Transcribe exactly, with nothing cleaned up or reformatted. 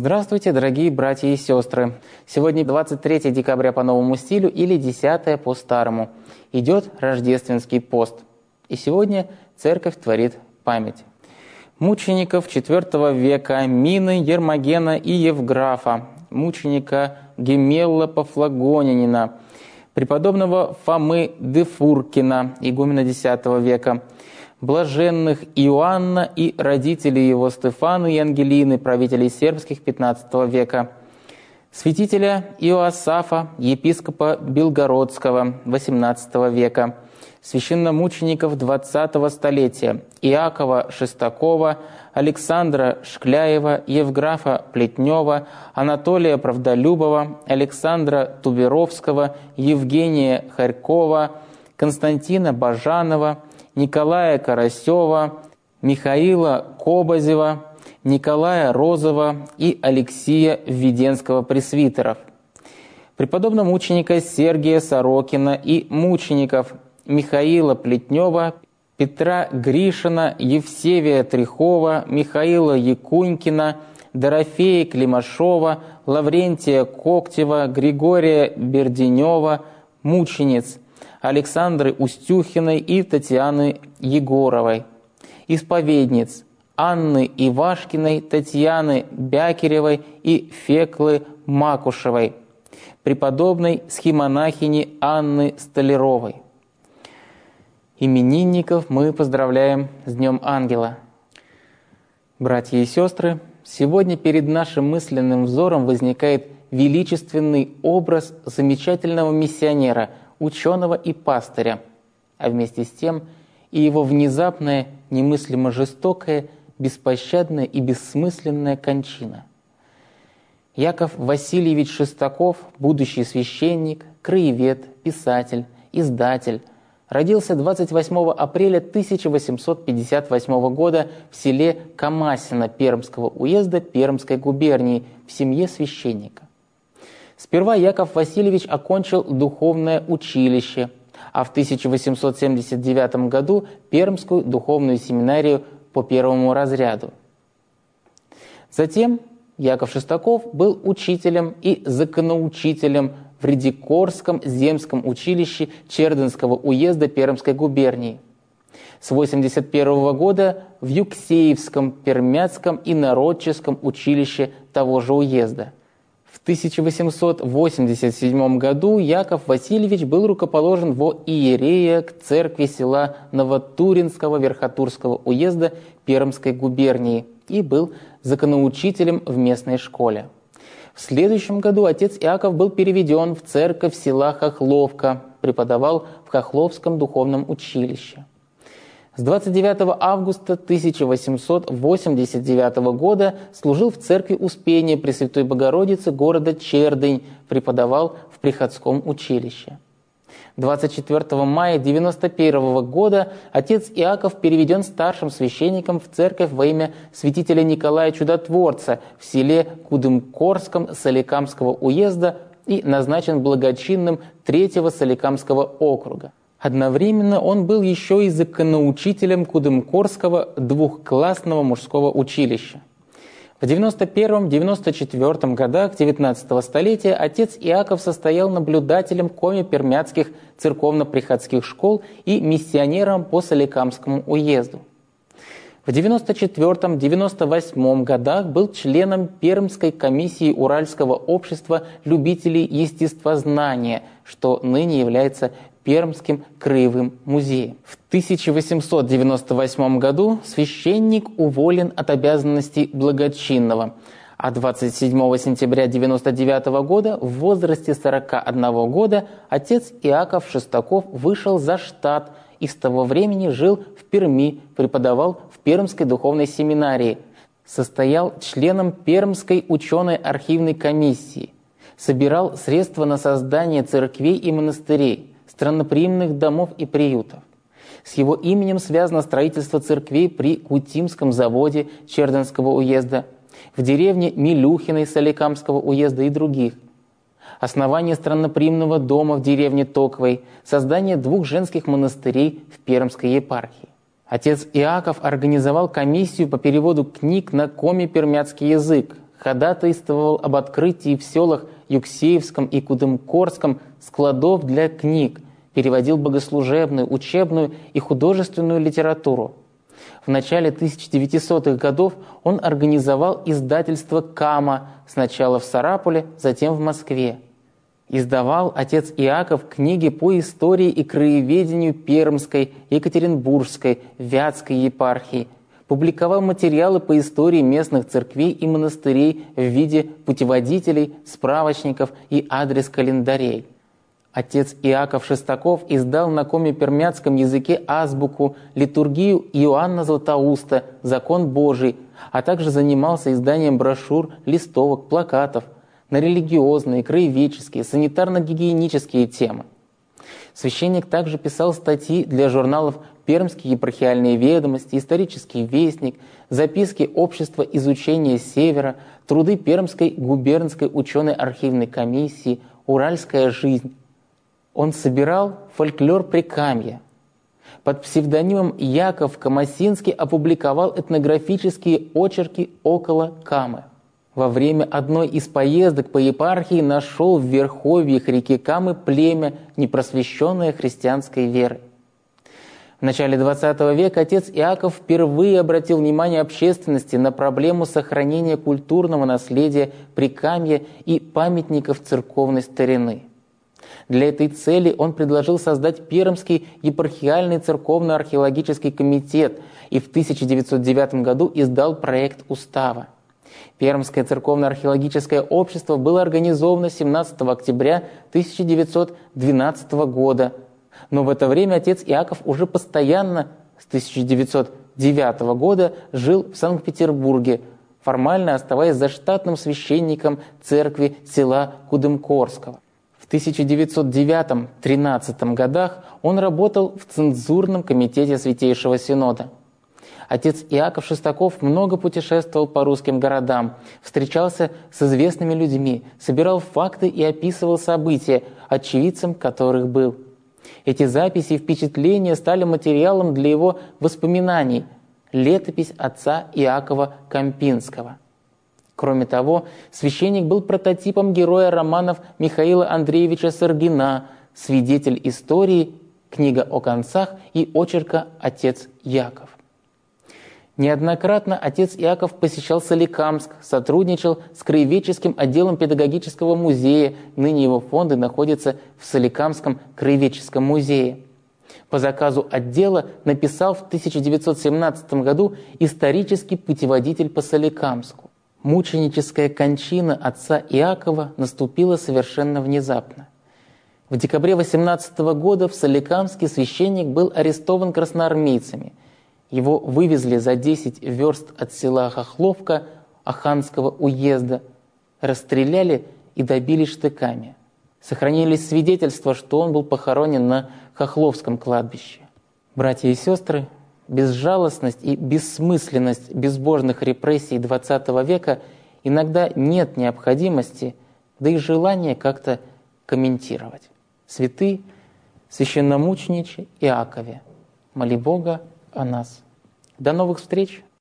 Здравствуйте, дорогие братья и сестры! Сегодня двадцать третьего декабря по новому стилю или десятое по старому. Идет рождественский пост. И сегодня церковь творит память мучеников четвёртого века Мины, Ермогена и Евграфа, мученика Гемелла Пафлагонянина, преподобного Фомы Дефуркина, игумена десятого века, блаженных Иоанна и родителей его Стефану и Ангелины, правителей сербских пятнадцатого века, святителя Иоасафа, епископа Белгородского восемнадцатого века, священномучеников двадцатого столетия Иакова Шестакова, Александра Шкляева, Евграфа Плетнева, Анатолия Правдолюбова, Александра Туберовского, Евгения Харькова, Константина Бажанова, Николая Карасева, Михаила Кобазева, Николая Розова и Алексия Введенского пресвитеров, преподобного мученика Сергия Сорокина и мучеников Михаила Плетнева, Петра Гришина, Евсевия Трехова, Михаила Якунькина, Дорофея Климашова, Лаврентия Коктева, Григория Берденева, мучениц Александры Устюхиной и Татьяны Егоровой, исповедниц Анны Ивашкиной, Татьяны Бякиревой и Феклы Макушевой, преподобной схимонахини Анны Столяровой. Именинников мы поздравляем с Днем Ангела. Братья и сестры, сегодня перед нашим мысленным взором возникает величественный образ замечательного миссионера, ученого и пастыря, а вместе с тем и его внезапная, немыслимо жестокая, беспощадная и бессмысленная кончина. Яков Васильевич Шестаков, будущий священник, краевед, писатель, издатель, родился двадцать восьмого апреля тысяча восемьсот пятьдесят восьмого года в селе Камасино Пермского уезда Пермской губернии в семье священника. Сперва Яков Васильевич окончил духовное училище, а в тысяча восемьсот семьдесят девятом году Пермскую духовную семинарию по первому разряду. Затем Яков Шестаков был учителем и законоучителем в Редикорском земском училище Чердынского уезда Пермской губернии. С восемьдесят первого года в Юксеевском Пермяцком и Народческом училище того же уезда. В тысяча восемьсот восемьдесят седьмом году Яков Васильевич был рукоположен во иерея к церкви села Новотуринского Верхотурского уезда Пермской губернии и был законоучителем в местной школе. В следующем году отец Иаков был переведен в церковь села Хохловка, преподавал в Хохловском духовном училище. С двадцать девятого августа тысяча восемьсот восемьдесят девятого года служил в церкви Успения Пресвятой Богородицы города Чердынь, преподавал в приходском училище. двадцать четвёртого мая девяносто первого года отец Иаков переведен старшим священником в церковь во имя святителя Николая Чудотворца в селе Кудымкорском Соликамского уезда и назначен благочинным третьего Соликамского округа. Одновременно он был еще и законоучителем Кудымкорского двухклассного мужского училища. В девяносто первом — девяносто четвёртом годах девятнадцатого столетия отец Иаков состоял наблюдателем коми-пермяцких церковно-приходских школ и миссионером по Соликамскому уезду. В девяносто четвёртом — девяносто восьмом годах был членом Пермской комиссии Уральского общества любителей естествознания, что ныне является Пермским краевым музеем. В тысяча восемьсот девяносто восьмом году священник уволен от обязанностей благочинного, а двадцать седьмого сентября девяносто девятого года в возрасте сорока одного года отец Иаков Шестаков вышел за штат и с того времени жил в Перми, преподавал в Пермской духовной семинарии, состоял членом Пермской ученой-архивной комиссии, собирал средства на создание церквей и монастырей, странноприимных домов и приютов. С его именем связано строительство церквей при Кутимском заводе Чердынского уезда, в деревне Милюхиной Соликамского уезда и других. Основание странноприимного дома в деревне Токвой, создание двух женских монастырей в Пермской епархии. Отец Иаков организовал комиссию по переводу книг на коми-пермяцкий язык, ходатайствовал об открытии в селах Юксеевском и Кудымкорском складов для книг, переводил богослужебную, учебную и художественную литературу. В начале тысяча девятисотых годов он организовал издательство «Кама», сначала в Сарапуле, затем в Москве. Издавал отец Иаков книги по истории и краеведению Пермской, Екатеринбургской, Вятской епархии, публиковал материалы по истории местных церквей и монастырей в виде путеводителей, справочников и адрес-календарей. Отец Иаков Шестаков издал на коми-пермяцком языке азбуку, литургию Иоанна Златоуста, закон Божий, а также занимался изданием брошюр, листовок, плакатов на религиозные, краеведческие, санитарно-гигиенические темы. Священник также писал статьи для журналов «Пермские епархиальные ведомости», «Исторический вестник», записки Общества изучения Севера, труды Пермской губернской ученой-архивной комиссии, «Уральская жизнь». Он собирал фольклор Прикамья. Под псевдонимом Яков Камасинский опубликовал этнографические очерки около Камы. Во время одной из поездок по епархии нашел в верховьях реки Камы племя, непросвещенное христианской верой. В начале двадцатого века отец Иаков впервые обратил внимание общественности на проблему сохранения культурного наследия Прикамья и памятников церковной старины. Для этой цели он предложил создать Пермский епархиальный церковно-археологический комитет и в тысяча девятьсот девятом году издал проект устава. Пермское церковно-археологическое общество было организовано семнадцатого октября тысяча девятьсот двенадцатого года, но в это время отец Иаков уже постоянно с тысяча девятьсот девятого года жил в Санкт-Петербурге, формально оставаясь заштатным священником церкви села Кудымкорского. В тысяча девятьсот девятом — тринадцатом годах он работал в цензурном комитете Святейшего Синода. Отец Иаков Шестаков много путешествовал по русским городам, встречался с известными людьми, собирал факты и описывал события, очевидцем которых был. Эти записи и впечатления стали материалом для его воспоминаний, летопись отца Иакова Кампинского. Кроме того, священник был прототипом героя романов Михаила Андреевича Саргина, свидетель истории, книга о концах и очерка «Отец Яков». Неоднократно отец Иаков посещал Соликамск, сотрудничал с краеведческим отделом педагогического музея, ныне его фонды находятся в Соликамском краеведческом музее. По заказу отдела написал в тысяча девятьсот семнадцатом году исторический путеводитель по Соликамску. Мученическая кончина отца Иакова наступила совершенно внезапно. В декабре восемнадцатого года в Соликамске священник был арестован красноармейцами. Его вывезли за десять верст от села Хохловка Аханского уезда, расстреляли и добили штыками. Сохранились свидетельства, что он был похоронен на Хохловском кладбище. Братья и сестры, безжалостность и бессмысленность безбожных репрессий двадцатого века иногда нет необходимости, да и желания как-то комментировать. Святый священномучениче Иакове, моли Бога о нас. До новых встреч!